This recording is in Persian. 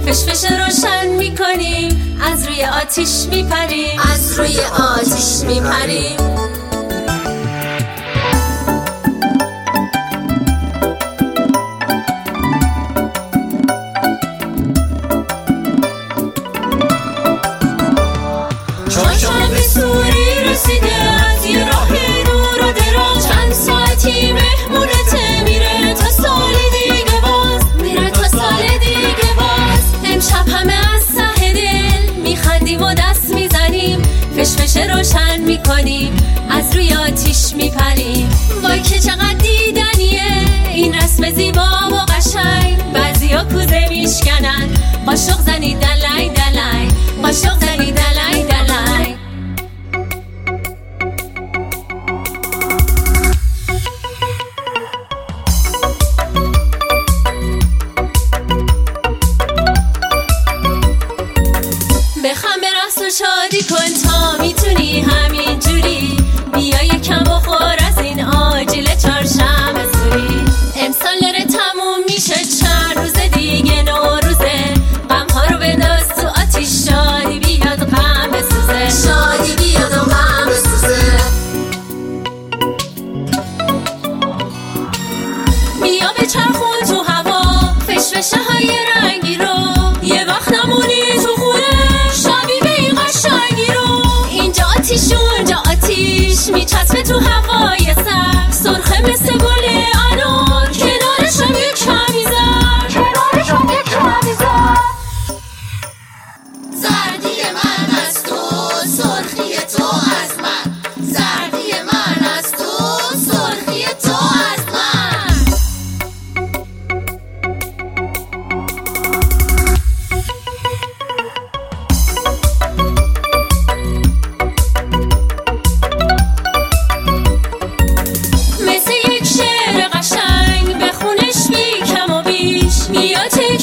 فشفش روشن میکنیم، از روی آتیش میپریم، از روی آتیش میپریم. چون به سوری رسیده از یه راه دور و دراز، چند ساعتی مهمونته میره تا سال دیگه باز، میره تا سال دیگه باز. امشب همه از ته دل میخندیم و دست میزنیم، فشفش روشن میکنیم، از روی آتیش میپریم. وای که چقدر دیدنیه این رسم زیبا و قشنگ، بعضیا کوزه میشکنن، قاشق زنی دلای دلای، قاشق زنی دلای دلای. بخم به رقص و شادی کن تا میتونی همین جوری، بیا یکم بخور از این آجیل چهارشنبه سوری. امسال داره تموم میشه، چند روز دیگه نوروزه، غم ها رو بنداز تو آتیش، شادی بیاد غم بسوزه، شادی بیاد و غم بسوزه. بیا بچرخون تو هوا فشفشه های رنگی رو، یه وقت نمونی تو خونه شبی به این قشنگی رو. اینجا آتیش اونجا آتیش میچسبه تو هوای سر، سرخه مثل گل انار، کنارشم یک کمی زرد، کنارشم یک کمی زرد. زردی من از تو، سرخی تو از من، زردی من از تو، سرخی تو از من. مثل یک شعر قشنگ بخونش بی کم و بیش، بیا